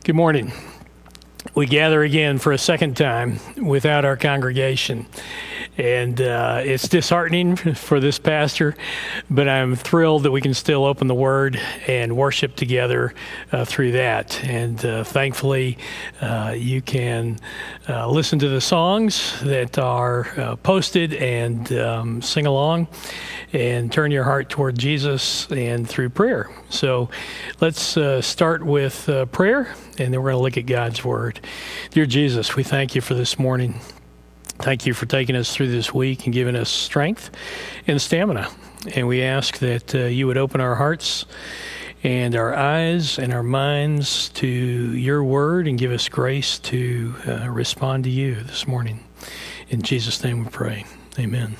Good morning. We gather again for a second time without our congregation. And it's disheartening for this pastor, but I'm thrilled that we can still open the Word and worship together through that. And thankfully, you can listen to the songs that are posted and sing along and turn your heart toward Jesus and through prayer. So let's start with prayer, and then we're going to look at God's Word. Dear Jesus, we thank you for this morning. Thank you for taking us through this week and giving us strength and stamina. And we ask that you would open our hearts and our eyes and our minds to your word and give us grace to respond to you this morning. In Jesus' name we pray. Amen.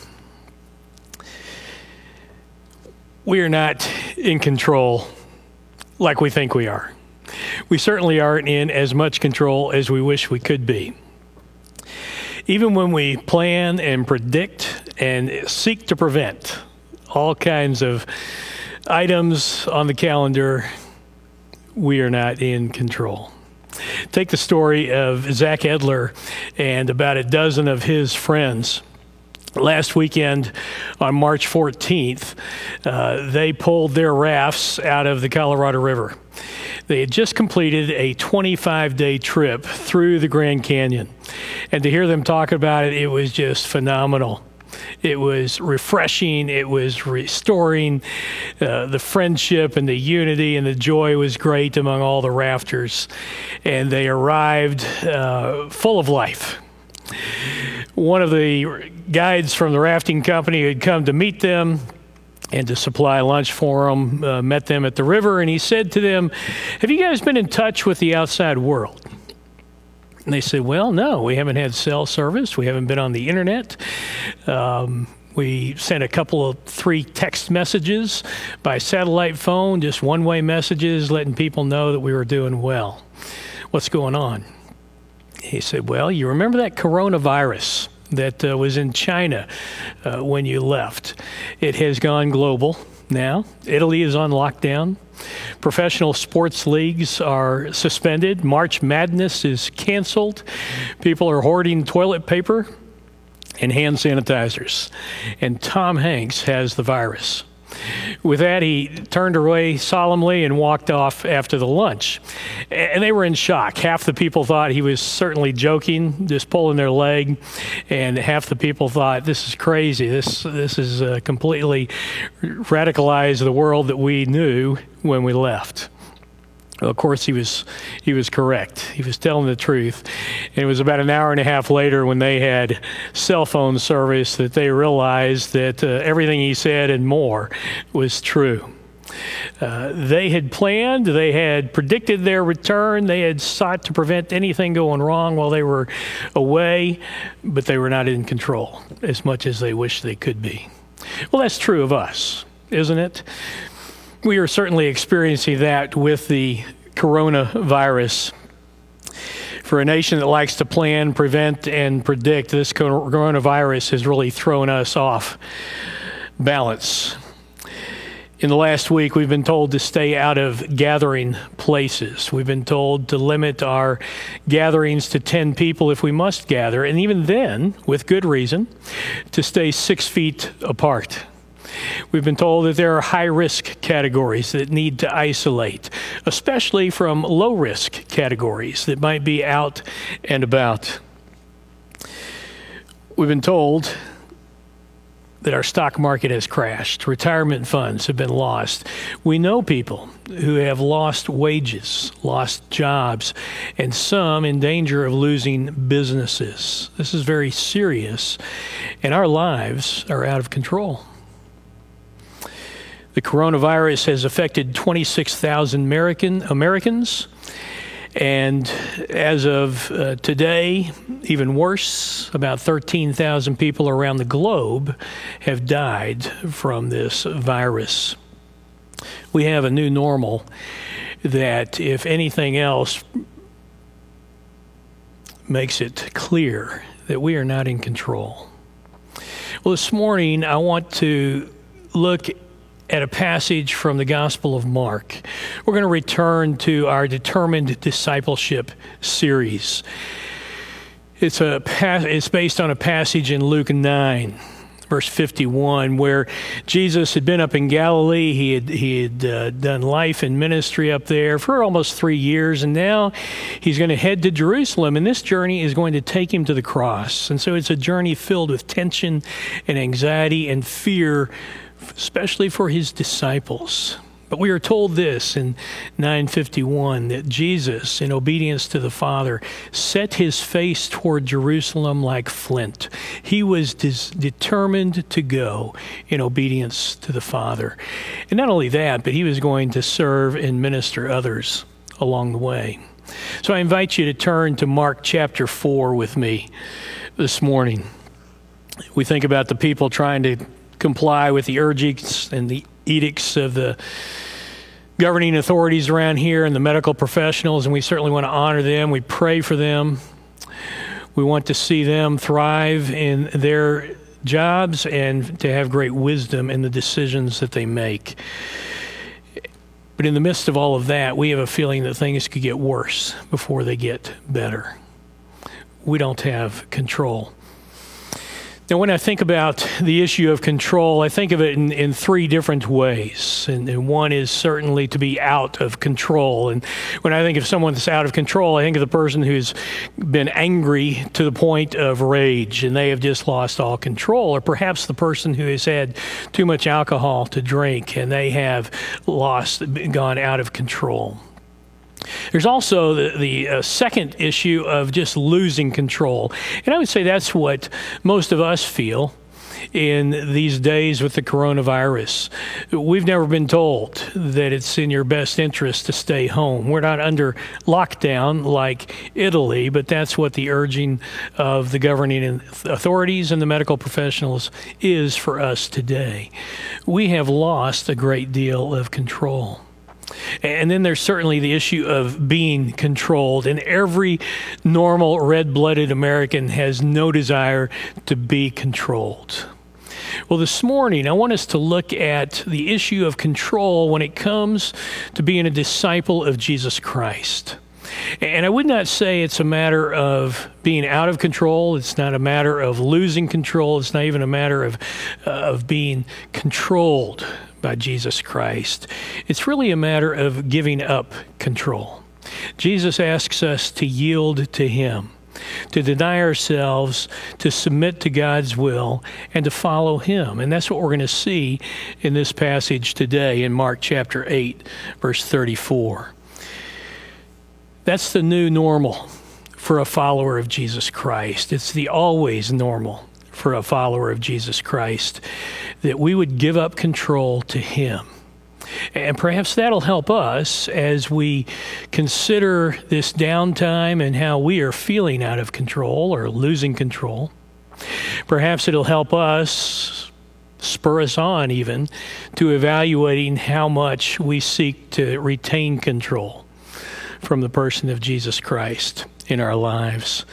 We are not in control like we think we are. We certainly aren't in as much control as we wish we could be. Even when we plan and predict and seek to prevent all kinds of items on the calendar, we are not in control. Take the story of Zach Edler and about a dozen of his friends. Last weekend, on March 14th, they pulled their rafts out of the Colorado River. They had just completed a 25-day trip through the Grand Canyon. And to hear them talk about it, it was just phenomenal. It was refreshing. It was restoring. The friendship and the unity and the joy was great among all the rafters. And they arrived full of life. One of the guides from the rafting company had come to meet them and to supply lunch for them, met them at the river, and he said to them, "Have you guys been in touch with the outside world?" And they said, "Well, no, we haven't had cell service. We haven't been on the internet. We sent three text messages by satellite phone, just one-way messages, letting people know that we were doing well. What's going on?" He said, "Well, you remember that coronavirus that was in China when you left? It has gone global now. Italy is on lockdown. Professional sports leagues are suspended. March Madness is canceled. People are hoarding toilet paper and hand sanitizers. And Tom Hanks has the virus." With that, he turned away solemnly and walked off after the lunch. And they were in shock. Half the people thought he was certainly joking, just pulling their leg. And half the people thought, this is crazy. This is completely radicalized the world that we knew when we left. Well, of course, he was correct. He was telling the truth. And it was about an hour and a half later when they had cell phone service that they realized that everything he said and more was true. They had planned, they had predicted their return, they had sought to prevent anything going wrong while they were away, but they were not in control as much as they wished they could be. Well, that's true of us, isn't it? We are certainly experiencing that with the coronavirus. For a nation that likes to plan, prevent, and predict, this coronavirus has really thrown us off balance. In the last week, we've been told to stay out of gathering places. We've been told to limit our gatherings to 10 people if we must gather, and even then, with good reason, to stay 6 feet apart. We've been told that there are high-risk categories that need to isolate, especially from low-risk categories that might be out and about. We've been told that our stock market has crashed. Retirement funds have been lost. We know people who have lost wages, lost jobs, and some in danger of losing businesses. This is very serious, and our lives are out of control. The coronavirus has affected 26,000 Americans, and as of today, even worse, about 13,000 people around the globe have died from this virus. We have a new normal that, if anything else, makes it clear that we are not in control. Well, this morning, I want to look at a passage from the Gospel of Mark. We're going to return to our Determined Discipleship series. It's based on a passage in Luke 9, verse 51, where Jesus had been up in Galilee. He had done life and ministry up there for almost 3 years, and now he's going to head to Jerusalem, and this journey is going to take him to the cross. And so it's a journey filled with tension and anxiety and fear, especially for his disciples. But we are told this in 9:51, that Jesus, in obedience to the Father, set his face toward Jerusalem like flint. He was determined to go in obedience to the Father. And not only that, but he was going to serve and minister others along the way. So I invite you to turn to Mark chapter 4 with me this morning. We think about the people trying to comply with the urgings and the edicts of the governing authorities around here and the medical professionals, and we certainly want to honor them. We pray for them. We want to see them thrive in their jobs and to have great wisdom in the decisions that they make. But in the midst of all of that, we have a feeling that things could get worse before they get better. We don't have control. Now, when I think about the issue of control, I think of it in three different ways. And one is certainly to be out of control. And when I think of someone that's out of control, I think of the person who's been angry to the point of rage and they have just lost all control. Or perhaps the person who has had too much alcohol to drink and they have gone out of control. There's also the second issue of just losing control. And I would say that's what most of us feel in these days with the coronavirus. We've never been told that it's in your best interest to stay home. We're not under lockdown like Italy, but that's what the urging of the governing authorities and the medical professionals is for us today. We have lost a great deal of control. And then there's certainly the issue of being controlled. And every normal red-blooded American has no desire to be controlled. Well, this morning, I want us to look at the issue of control when it comes to being a disciple of Jesus Christ. And I would not say it's a matter of being out of control. It's not a matter of losing control. It's not even a matter of being controlled by Jesus Christ. It's really a matter of giving up control. Jesus asks us to yield to him, to deny ourselves, to submit to God's will, and to follow him. And that's what we're going to see in this passage today in Mark chapter 8, verse 34. That's the new normal for a follower of Jesus Christ. It's the always normal for a follower of Jesus Christ, that we would give up control to him. And perhaps that'll help us as we consider this downtime and how we are feeling out of control or losing control. Perhaps it'll help us, spur us on even, to evaluating how much we seek to retain control from the person of Jesus Christ in our lives.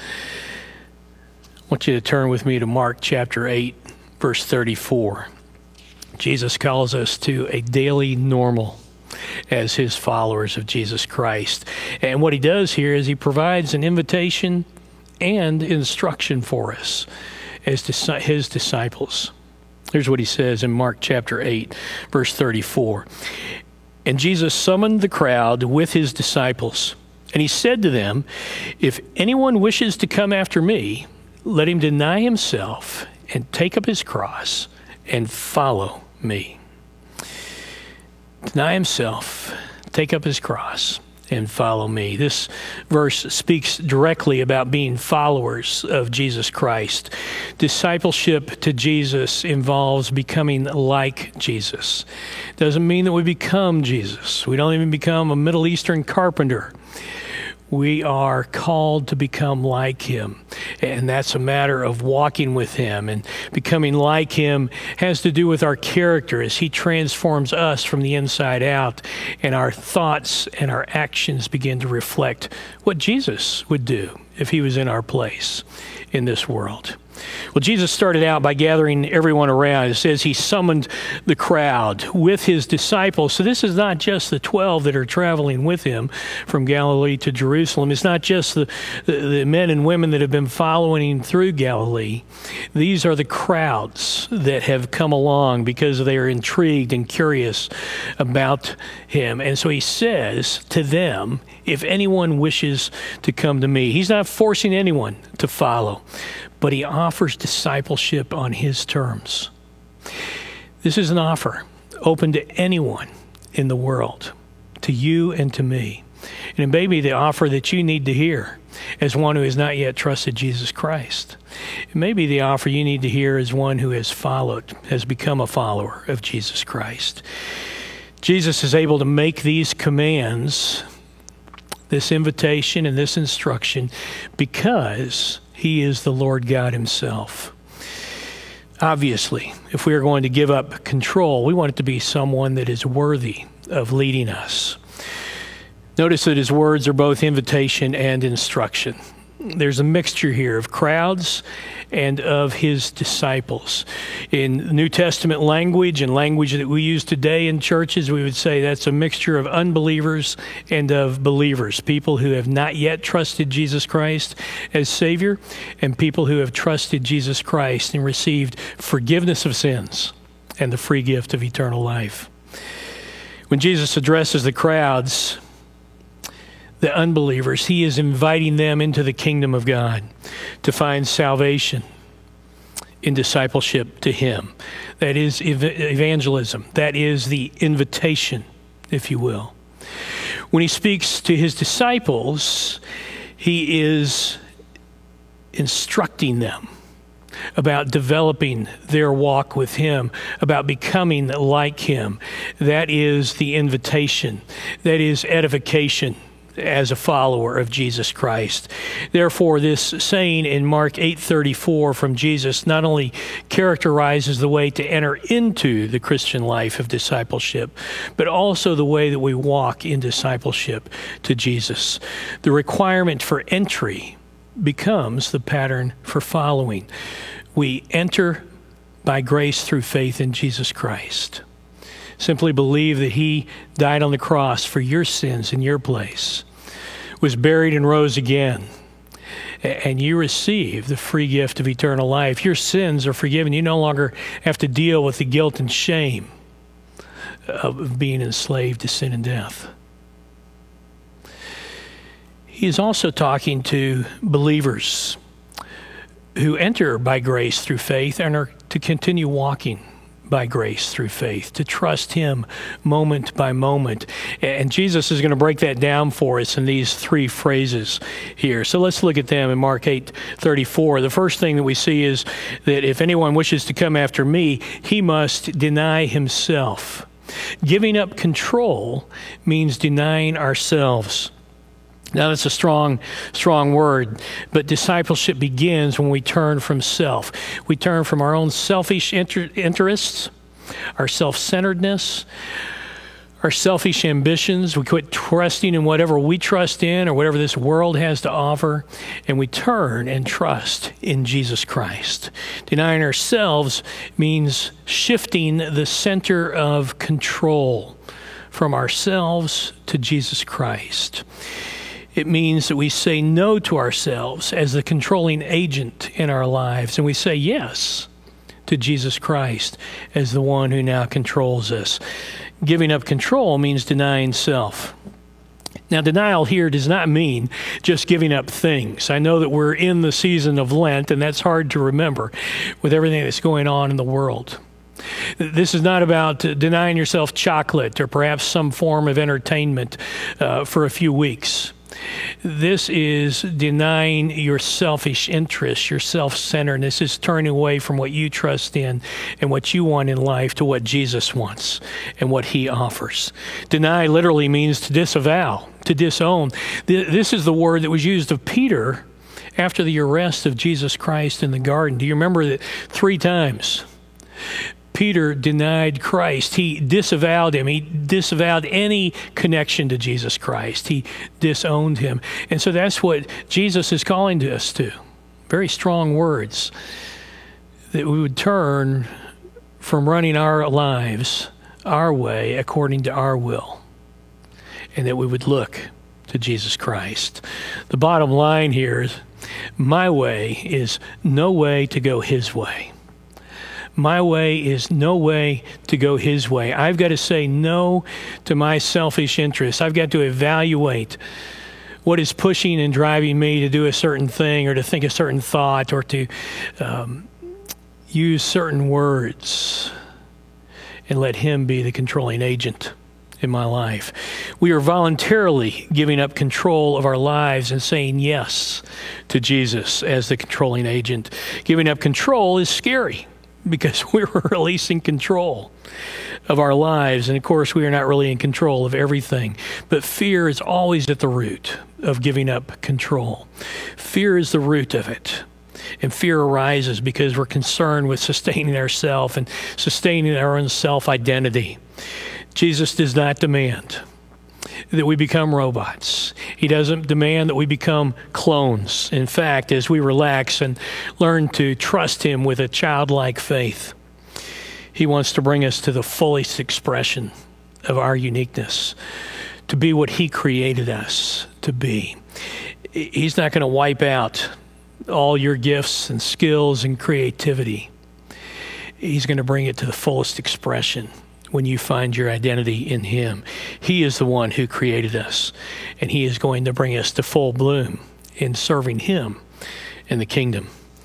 I want you to turn with me to Mark chapter 8, verse 34. Jesus calls us to a daily normal as his followers of Jesus Christ. And what he does here is he provides an invitation and instruction for us as his disciples. Here's what he says in Mark chapter 8, verse 34. And Jesus summoned the crowd with his disciples, and he said to them, "If anyone wishes to come after me, let him deny himself and take up his cross and follow me." Deny himself, take up his cross, and follow me. This verse speaks directly about being followers of Jesus Christ. Discipleship to Jesus involves becoming like Jesus. Doesn't mean that we become Jesus. We don't even become a Middle Eastern carpenter. We are called to become like him, and that's a matter of walking with him. And becoming like him has to do with our character as he transforms us from the inside out, and our thoughts and our actions begin to reflect what Jesus would do if he was in our place in this world. Well, Jesus started out by gathering everyone around. It says he summoned the crowd with his disciples. So this is not just the 12 that are traveling with him from Galilee to Jerusalem. It's not just the men and women that have been following him through Galilee. These are the crowds that have come along because they are intrigued and curious about him. And so he says to them, if anyone wishes to come to me, he's not forcing anyone to follow, but he offers discipleship on his terms. This is an offer open to anyone in the world, to you and to me. And it may be the offer that you need to hear as one who has not yet trusted Jesus Christ. It may be the offer you need to hear as one who has become a follower of Jesus Christ. Jesus is able to make these commands, this invitation and this instruction, because he is the Lord God himself. Obviously, if we are going to give up control, we want it to be someone that is worthy of leading us. Notice that his words are both invitation and instruction. There's a mixture here of crowds and of his disciples. In New Testament language and language that we use today in churches, we would say that's a mixture of unbelievers and of believers, people who have not yet trusted Jesus Christ as Savior, and people who have trusted Jesus Christ and received forgiveness of sins and the free gift of eternal life. When Jesus addresses the crowds, the unbelievers, he is inviting them into the kingdom of God to find salvation in discipleship to him. That is evangelism. That is the invitation, if you will. When he speaks to his disciples, he is instructing them about developing their walk with him, about becoming like him. That is the invitation. That is edification as a follower of Jesus Christ. Therefore, this saying in Mark 8:34 from Jesus not only characterizes the way to enter into the Christian life of discipleship, but also the way that we walk in discipleship to Jesus. The requirement for entry becomes the pattern for following. We enter by grace through faith in Jesus Christ. Simply believe that he died on the cross for your sins in your place, was buried and rose again, and you receive the free gift of eternal life. Your sins are forgiven. You no longer have to deal with the guilt and shame of being enslaved to sin and death. He is also talking to believers who enter by grace through faith and are to continue walking by grace through faith, to trust him moment by moment. And Jesus is going to break that down for us in these three phrases here. So let's look at them in Mark 8:34. The first thing that we see is that if anyone wishes to come after me, he must deny himself. Giving up control means denying ourselves. Now, that's a strong word, but discipleship begins when we turn from self. We turn from our own selfish interests, our self-centeredness, our selfish ambitions. We quit trusting in whatever we trust in or whatever this world has to offer, and we turn and trust in Jesus Christ. Denying ourselves means shifting the center of control from ourselves to Jesus Christ. It means that we say no to ourselves as the controlling agent in our lives, and we say yes to Jesus Christ as the one who now controls us. Giving up control means denying self. Now, denial here does not mean just giving up things. I know that we're in the season of Lent, and that's hard to remember with everything that's going on in the world. This is not about denying yourself chocolate or perhaps some form of entertainment for a few weeks. This is denying your selfish interests, your self-centeredness. This is turning away from what you trust in and what you want in life to what Jesus wants and what he offers. Deny literally means to disavow, to disown. This is the word that was used of Peter after the arrest of Jesus Christ in the garden. Do you remember that 3 times Peter denied Christ? He disavowed him. He disavowed any connection to Jesus Christ. He disowned him. And so that's what Jesus is calling to us to. very strong words, that we would turn from running our lives our way according to our will, and that we would look to Jesus Christ. The bottom line here is, my way is no way to go his way. My way is no way to go his way. I've got to say no to my selfish interests. I've got to evaluate what is pushing and driving me to do a certain thing, or to think a certain thought, or to use certain words, and let him be the controlling agent in my life. We are voluntarily giving up control of our lives and saying yes to Jesus as the controlling agent. Giving up control is scary because we're releasing control of our lives. And of course, we are not really in control of everything. But fear is always at the root of giving up control. Fear is the root of it. And fear arises because we're concerned with sustaining ourselves and sustaining our own self-identity. Jesus does not demand that we become robots. He doesn't demand that we become clones. In fact, as we relax and learn to trust him with a childlike faith, he wants to bring us to the fullest expression of our uniqueness, to be what he created us to be. He's not going to wipe out all your gifts and skills and creativity. He's going to bring it to the fullest expression when you find your identity in him. He is the one who created us, and he is going to bring us to full bloom in serving him in the kingdom.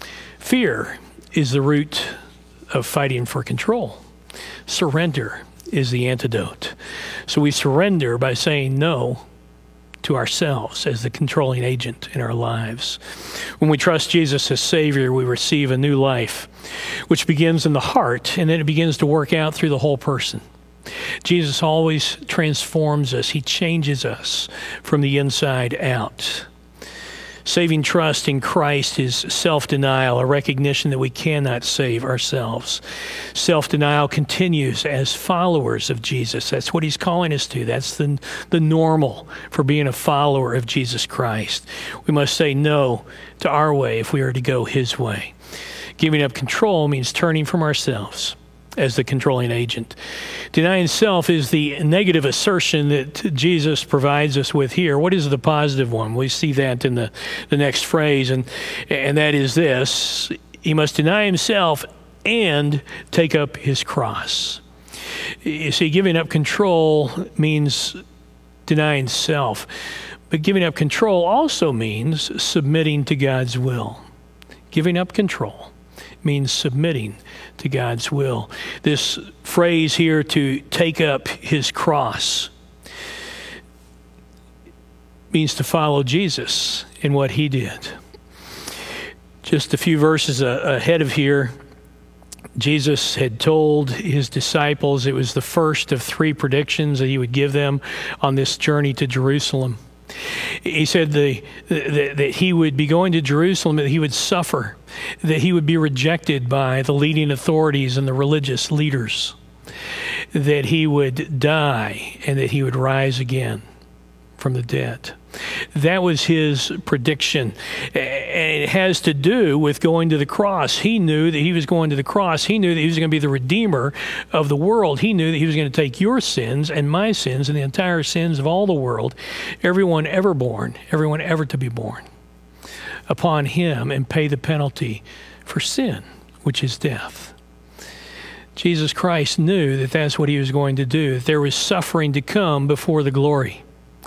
Fear is the root of fighting for control. Surrender is the antidote. So we surrender by saying no to ourselves as the controlling agent in our lives. When we trust Jesus as Savior, we receive a new life, which begins in the heart, and then it begins to work out through the whole person. Jesus always transforms us. He changes us from the inside out. Saving trust in Christ is self-denial, a recognition that we cannot save ourselves. Self-denial continues as followers of Jesus. That's what he's calling us to. That's the normal for being a follower of Jesus Christ. We must say no to our way if we are to go his way. Giving up control means turning from ourselves as the controlling agent. Denying self is the negative assertion that Jesus provides us with here. What is the positive one? We see that in the next phrase, and that is this: he must deny himself and take up his cross. You see, giving up control means denying self, but giving up control also means submitting to God's will. Giving up control means submitting to God's will. This phrase here, to take up his cross, means to follow Jesus in what he did. Just a few verses ahead of here, Jesus had told his disciples, it was the first of 3 predictions that he would give them on this journey to Jerusalem. He said that he would be going to Jerusalem, that he would suffer, that he would be rejected by the leading authorities and the religious leaders, that he would die, and that he would rise again from the dead. That was his prediction. And it has to do with going to the cross. He knew that he was going to the cross. He knew that he was going to be the Redeemer of the world. He knew that he was going to take your sins and my sins and the entire sins of all the world, everyone ever born, everyone ever to be born, upon him, and pay the penalty for sin, which is death. Jesus Christ knew that that's what he was going to do, that there was suffering to come before the glory.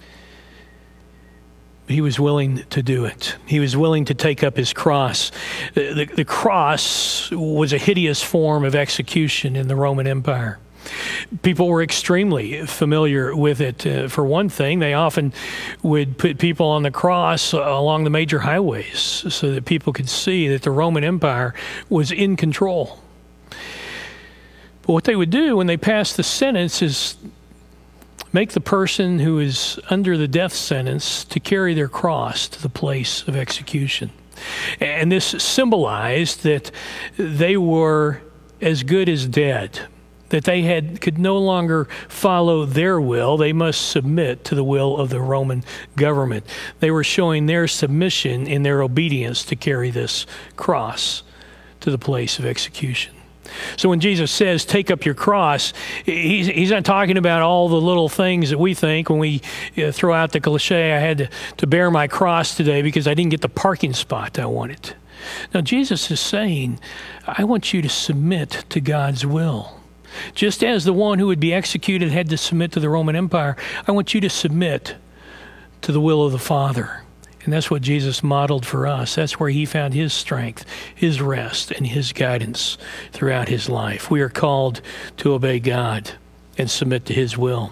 He was willing to do it. He was willing to take up his cross. The cross was a hideous form of execution in the Roman Empire. People were extremely familiar with it. For one thing, they often would put people on the cross along the major highways so that people could see that the Roman Empire was in control. But what they would do when they passed the sentence is make the person who is under the death sentence to carry their cross to the place of execution. And this symbolized that they were as good as dead that they could no longer follow their will. They must submit to the will of the Roman government. They were showing their submission in their obedience to carry this cross to the place of execution. So when Jesus says, take up your cross, he's not talking about all the little things that we think when we throw out the cliche, I had to bear my cross today because I didn't get the parking spot I wanted. Now, Jesus is saying, I want you to submit to God's will. Just as the one who would be executed had to submit to the Roman Empire, I want you to submit to the will of the Father. And that's what Jesus modeled for us. That's where he found his strength, his rest, and his guidance throughout his life. We are called to obey God and submit to his will.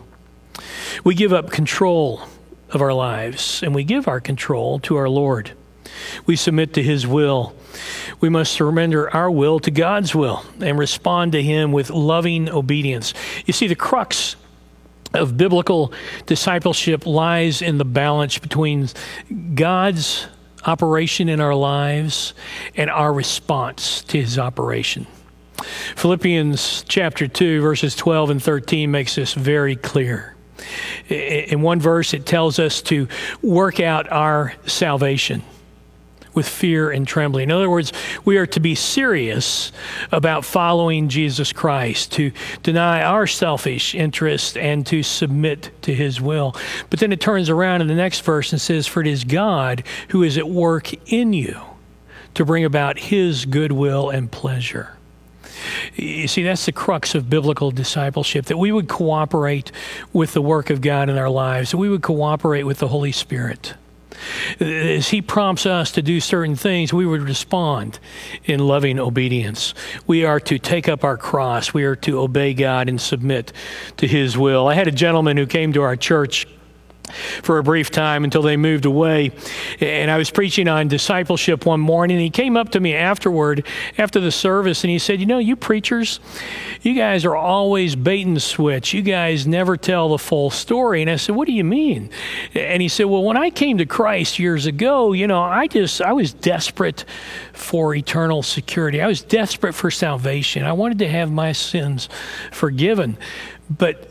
We give up control of our lives, and we give our control to our Lord. We submit to his will. We must surrender our will to God's will and respond to him with loving obedience. You see, the crux of biblical discipleship lies in the balance between God's operation in our lives and our response to his operation. Philippians chapter 2, verses 12 and 13 makes this very clear. In one verse, it tells us to work out our salvation with fear and trembling. In other words, we are to be serious about following Jesus Christ, to deny our selfish interest and to submit to his will. But then it turns around in the next verse and says, for it is God who is at work in you to bring about his good will and pleasure. You see, that's the crux of biblical discipleship, that we would cooperate with the work of God in our lives, that we would cooperate with the Holy Spirit. As he prompts us to do certain things, we would respond in loving obedience. We are to take up our cross. We are to obey God and submit to his will. I had a gentleman who came to our church for a brief time until they moved away. And I was preaching on discipleship one morning, and he came up to me afterward, after the service, and he said, you know, you preachers, you guys are always bait and switch. You guys never tell the full story. And I said, what do you mean? And he said, well, when I came to Christ years ago, you know, I was desperate for eternal security. I was desperate for salvation. I wanted to have my sins forgiven. But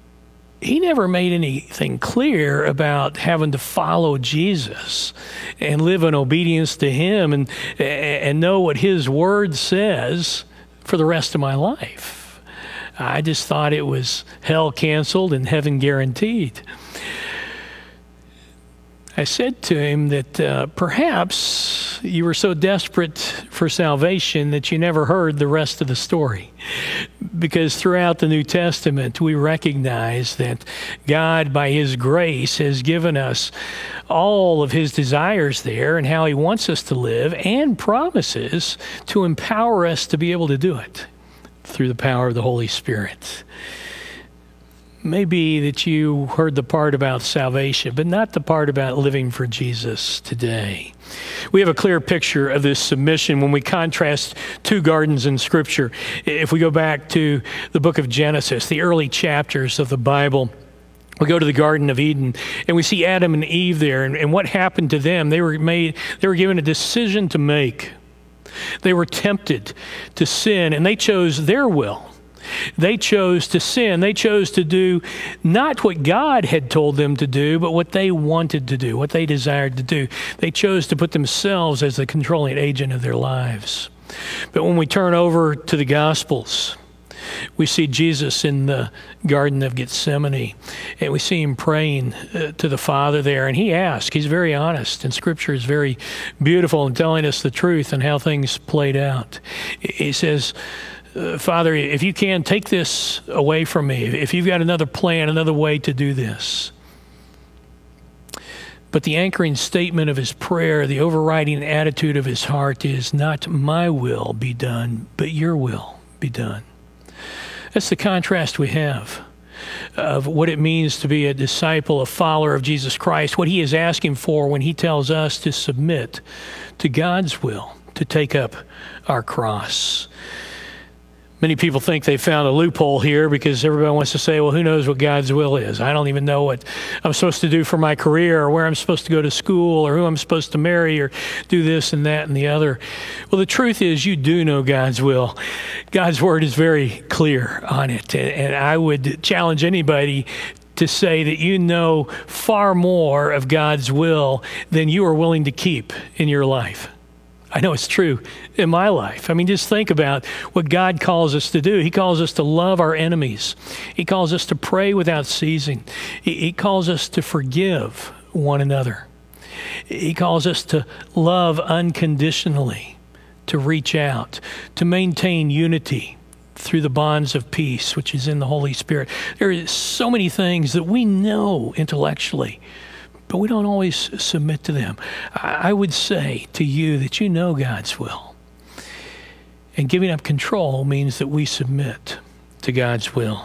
he never made anything clear about having to follow Jesus and live in obedience to him and know what his word says for the rest of my life. I just thought it was hell canceled and heaven guaranteed. I said to him that perhaps you were so desperate for salvation that you never heard the rest of the story. Because throughout the New Testament, we recognize that God, by his grace, has given us all of his desires there and how he wants us to live, and promises to empower us to be able to do it through the power of the Holy Spirit. Maybe that you heard the part about salvation, but not the part about living for Jesus today. We have a clear picture of this submission when we contrast two gardens in Scripture. If we go back to the book of Genesis, the early chapters of the Bible, we go to the Garden of Eden, and we see Adam and Eve there, and what happened to them. They were given a decision to make. They were tempted to sin, and they chose their will. They chose to sin. They chose to do not what God had told them to do, but what they wanted to do, what they desired to do. They chose to put themselves as the controlling agent of their lives. But when we turn over to the Gospels, we see Jesus in the Garden of Gethsemane, and we see him praying to the Father there, and he asks, he's very honest, and Scripture is very beautiful in telling us the truth and how things played out. He says, Father, if you can, take this away from me. If you've got another plan, another way to do this. But the anchoring statement of his prayer, the overriding attitude of his heart is, not my will be done, but your will be done. That's the contrast we have of what it means to be a disciple, a follower of Jesus Christ, what he is asking for when he tells us to submit to God's will, to take up our cross. Many people think they found a loophole here because everybody wants to say, well, who knows what God's will is? I don't even know what I'm supposed to do for my career or where I'm supposed to go to school or who I'm supposed to marry or do this and that and the other. Well, the truth is you do know God's will. God's word is very clear on it. And I would challenge anybody to say that you know far more of God's will than you are willing to keep in your life. I know it's true in my life. I mean, just think about what God calls us to do. He calls us to love our enemies. He calls us to pray without ceasing. He calls us to forgive one another. He calls us to love unconditionally, to reach out, to maintain unity through the bonds of peace, which is in the Holy Spirit. There are so many things that we know intellectually, but we don't always submit to them. I would say to you that you know God's will. And giving up control means that we submit to God's will.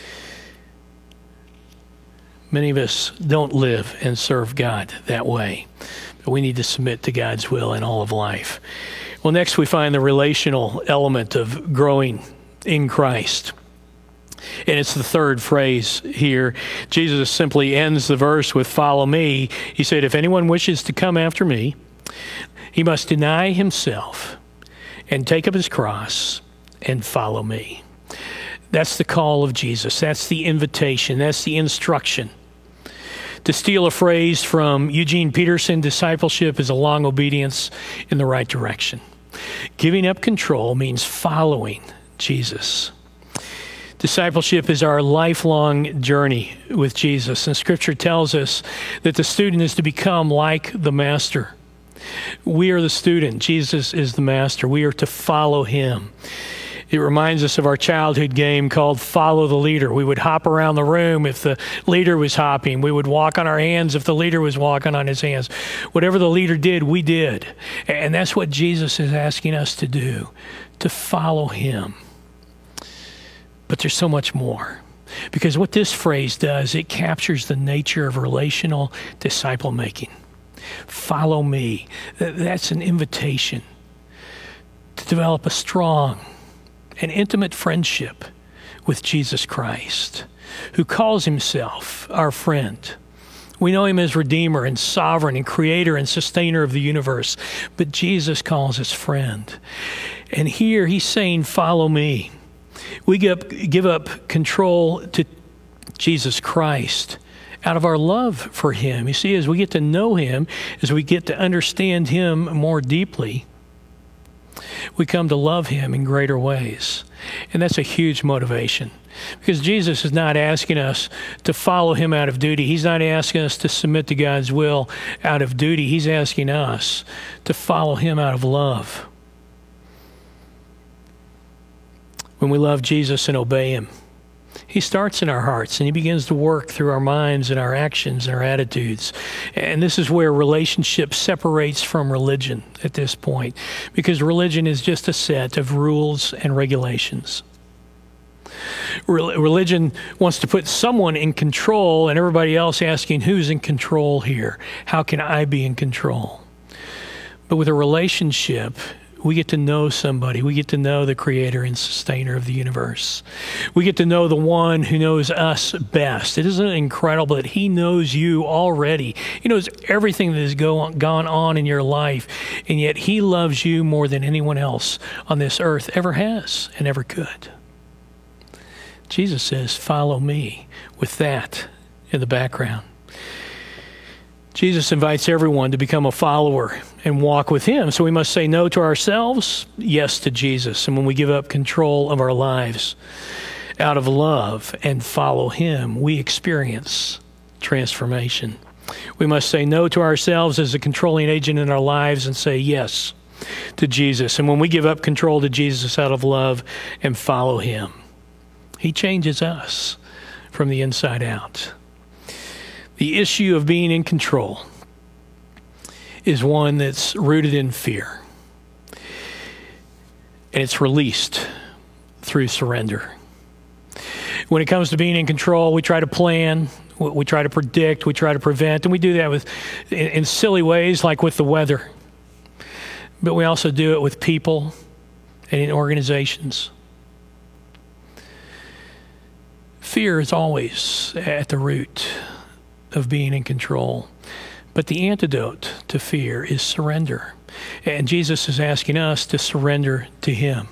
Many of us don't live and serve God that way, but we need to submit to God's will in all of life. Well, next we find the relational element of growing in Christ. And it's the third phrase here. Jesus simply ends the verse with, follow me. He said, if anyone wishes to come after me, he must deny himself and take up his cross and follow me. That's the call of Jesus. That's the invitation. That's the instruction. To steal a phrase from Eugene Peterson, discipleship is a long obedience in the right direction. Giving up control means following Jesus. Discipleship is our lifelong journey with Jesus, and Scripture tells us that the student is to become like the master. We are the student. Jesus is the master. We are to follow him. It reminds us of our childhood game called Follow the Leader. We would hop around the room if the leader was hopping. We would walk on our hands if the leader was walking on his hands. Whatever the leader did, we did. And that's what Jesus is asking us to do, to follow him. But there's so much more. Because what this phrase does, it captures the nature of relational disciple making. Follow me. That's an invitation to develop a strong and intimate friendship with Jesus Christ, who calls himself our friend. We know him as Redeemer and Sovereign and Creator and Sustainer of the universe, but Jesus calls us friend. And here he's saying, follow me. We give up control to Jesus Christ out of our love for him. You see, as we get to know him, as we get to understand him more deeply, we come to love him in greater ways. And that's a huge motivation. Because Jesus is not asking us to follow him out of duty. He's not asking us to submit to God's will out of duty. He's asking us to follow him out of love. When we love Jesus and obey him, he starts in our hearts and he begins to work through our minds and our actions and our attitudes. And this is where relationship separates from religion at this point, because religion is just a set of rules and regulations. Religion wants to put someone in control and everybody else asking, who's in control here? How can I be in control? But with a relationship, we get to know somebody. We get to know the Creator and Sustainer of the universe. We get to know the one who knows us best. It isn't incredible that he knows you already. He knows everything that has gone on in your life, and yet he loves you more than anyone else on this earth ever has and ever could. Jesus says, follow me, with that in the background. Jesus invites everyone to become a follower and walk with him. So we must say no to ourselves, yes to Jesus. And when we give up control of our lives out of love and follow him, we experience transformation. We must say no to ourselves as a controlling agent in our lives and say yes to Jesus. And when we give up control to Jesus out of love and follow him, he changes us from the inside out. The issue of being in control is one that's rooted in fear. And it's released through surrender. When it comes to being in control, we try to plan, we try to predict, we try to prevent, and we do that in silly ways like with the weather. But we also do it with people and in organizations. Fear is always at the root of being in control. But the antidote to fear is surrender. And Jesus is asking us to surrender to Him,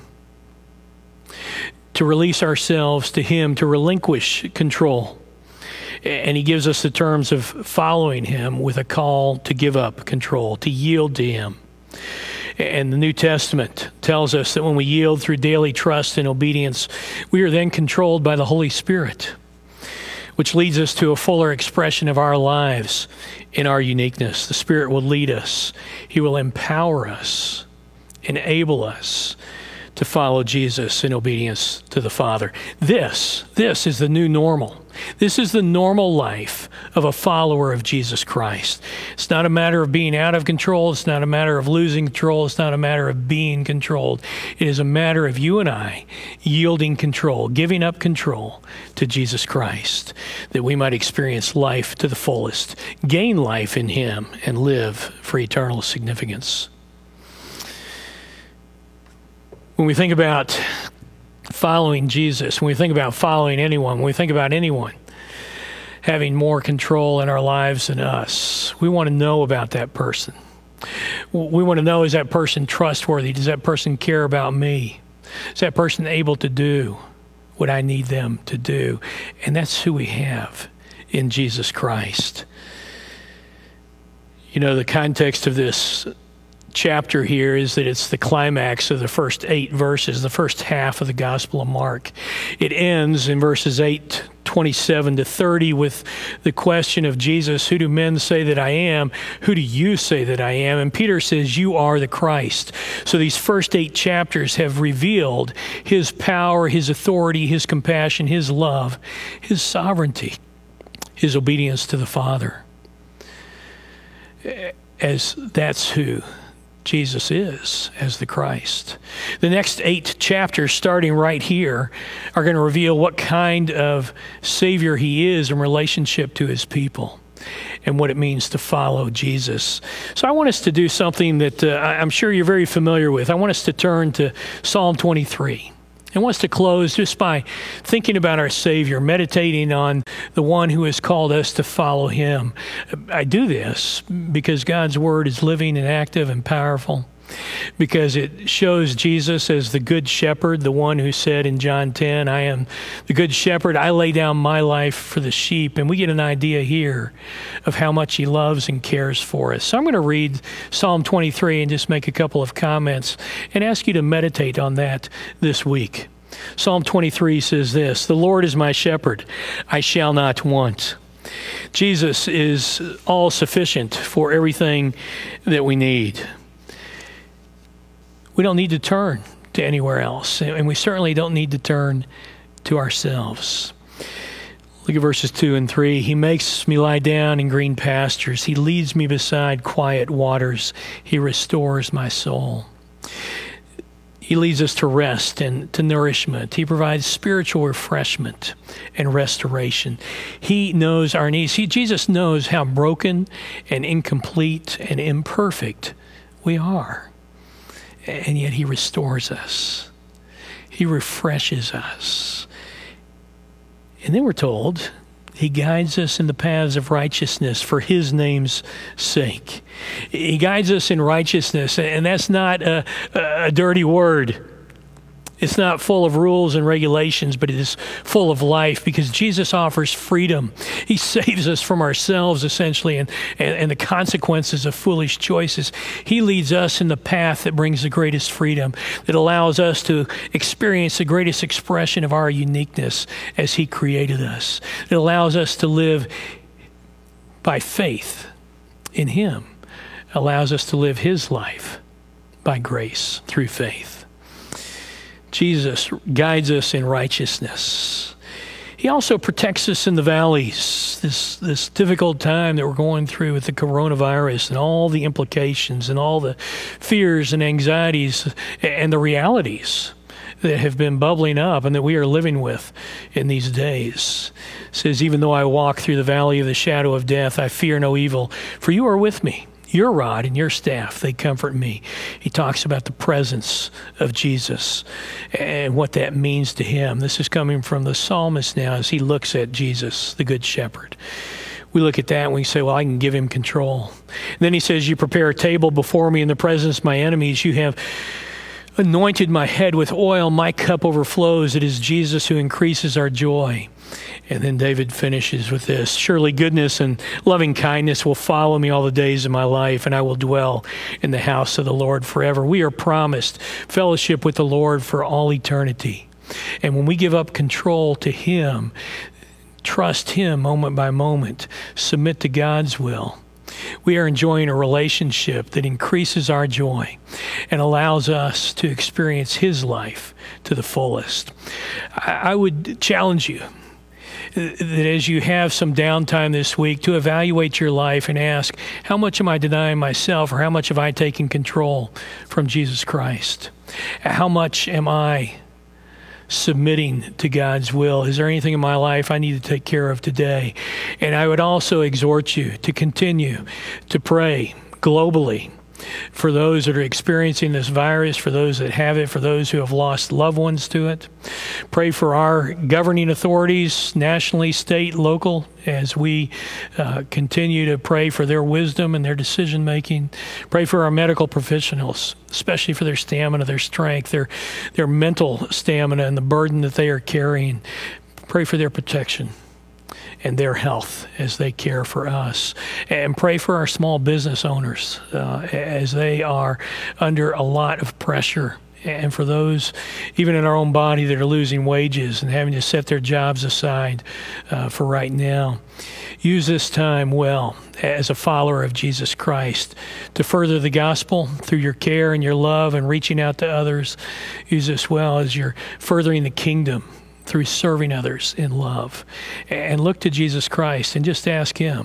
to release ourselves to Him, to relinquish control. And He gives us the terms of following Him with a call to give up control, to yield to Him. And the New Testament tells us that when we yield through daily trust and obedience, we are then controlled by the Holy Spirit, which leads us to a fuller expression of our lives in our uniqueness. The Spirit will lead us. He will empower us, enable us to follow Jesus in obedience to the Father. This is the new normal. This is the normal life of a follower of Jesus Christ. It's not a matter of being out of control. It's not a matter of losing control. It's not a matter of being controlled. It is a matter of you and I yielding control, giving up control to Jesus Christ, that we might experience life to the fullest, gain life in Him, and live for eternal significance. When we think about following Jesus, when we think about following anyone, when we think about anyone having more control in our lives than us, we want to know about that person. We want to know, is that person trustworthy? Does that person care about me? Is that person able to do what I need them to do? And that's who we have in Jesus Christ. You know, the context of this chapter here is that it's the climax of the first 8 verses, the first half of the Gospel of Mark. It ends in verses 8:27 to 30 with the question of Jesus, who do men say that I am? Who do you say that I am? And Peter says, you are the Christ. So these first 8 chapters have revealed His power, His authority, His compassion, His love, His sovereignty, His obedience to the Father. As that's who Jesus is, as the Christ. The next 8 chapters, starting right here, are going to reveal what kind of Savior He is in relationship to His people and what it means to follow Jesus. So I want us to do something that I'm sure you're very familiar with. I want us to turn to Psalm 23. I want us to close just by thinking about our Savior, meditating on the one who has called us to follow Him. I do this because God's Word is living and active and powerful, because it shows Jesus as the Good Shepherd, the one who said in John 10, I am the Good Shepherd, I lay down my life for the sheep. And we get an idea here of how much He loves and cares for us. So I'm going to read Psalm 23 and just make a couple of comments and ask you to meditate on that this week. Psalm 23 says this, the Lord is my shepherd, I shall not want. Jesus is all sufficient for everything that we need. We don't need to turn to anywhere else, and we certainly don't need to turn to ourselves. Look at verses 2 and 3. He makes me lie down in green pastures. He leads me beside quiet waters. He restores my soul. He leads us to rest and to nourishment. He provides spiritual refreshment and restoration. He knows our needs. Jesus knows how broken and incomplete and imperfect we are. And yet He restores us. He refreshes us. And then we're told He guides us in the paths of righteousness for His name's sake. He guides us in righteousness, and that's not a dirty word. It's not full of rules and regulations, but it is full of life, because Jesus offers freedom. He saves us from ourselves, essentially, and the consequences of foolish choices. He leads us in the path that brings the greatest freedom, that allows us to experience the greatest expression of our uniqueness as He created us. It allows us to live by faith in Him. It allows us to live His life by grace through faith. Jesus guides us in righteousness. He also protects us in the valleys, this difficult time that we're going through with the coronavirus and all the implications and all the fears and anxieties and the realities that have been bubbling up and that we are living with in these days. It says, even though I walk through the valley of the shadow of death, I fear no evil, for you are with me. Your rod and your staff, they comfort me. He talks about the presence of Jesus and what that means to him. This is coming from the psalmist now as he looks at Jesus, the Good Shepherd. We look at that and we say, well, I can give him control. And then he says, you prepare a table before me in the presence of my enemies. You have anointed my head with oil. My cup overflows. It is Jesus who increases our joy. And then David finishes with this: surely goodness and loving kindness will follow me all the days of my life, and I will dwell in the house of the Lord forever. We are promised fellowship with the Lord for all eternity. And when we give up control to him, trust him moment by moment, submit to God's will, we are enjoying a relationship that increases our joy and allows us to experience his life to the fullest. I would challenge you that as you have some downtime this week, to evaluate your life and ask, how much am I denying myself, or how much have I taken control from Jesus Christ? How much am I submitting to God's will? Is there anything in my life I need to take care of today? And I would also exhort you to continue to pray globally for those that are experiencing this virus, for those that have it, for those who have lost loved ones to it. Pray for our governing authorities, nationally, state, local, as we continue to pray for their wisdom and their decision making. Pray for our medical professionals, especially for their stamina, their strength, their mental stamina, and the burden that they are carrying. Pray for their protection and their health as they care for us. And pray for our small business owners as they are under a lot of pressure. And for those, even in our own body, that are losing wages and having to set their jobs aside for right now. Use this time well as a follower of Jesus Christ to further the gospel through your care and your love and reaching out to others. Use this well as you're furthering the kingdom through serving others in love. And look to Jesus Christ and just ask him,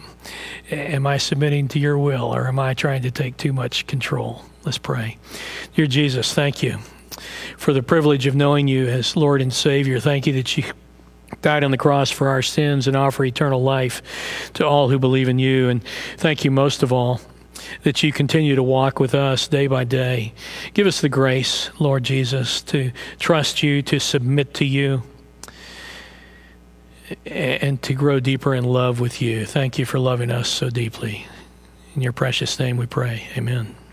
am I submitting to your will, or am I trying to take too much control? Let's pray. Dear Jesus, thank you for the privilege of knowing you as Lord and Savior. Thank you that you died on the cross for our sins and offer eternal life to all who believe in you. And thank you most of all that you continue to walk with us day by day. Give us the grace, Lord Jesus, to trust you, to submit to you, and to grow deeper in love with you. Thank you for loving us so deeply. In your precious name we pray. Amen.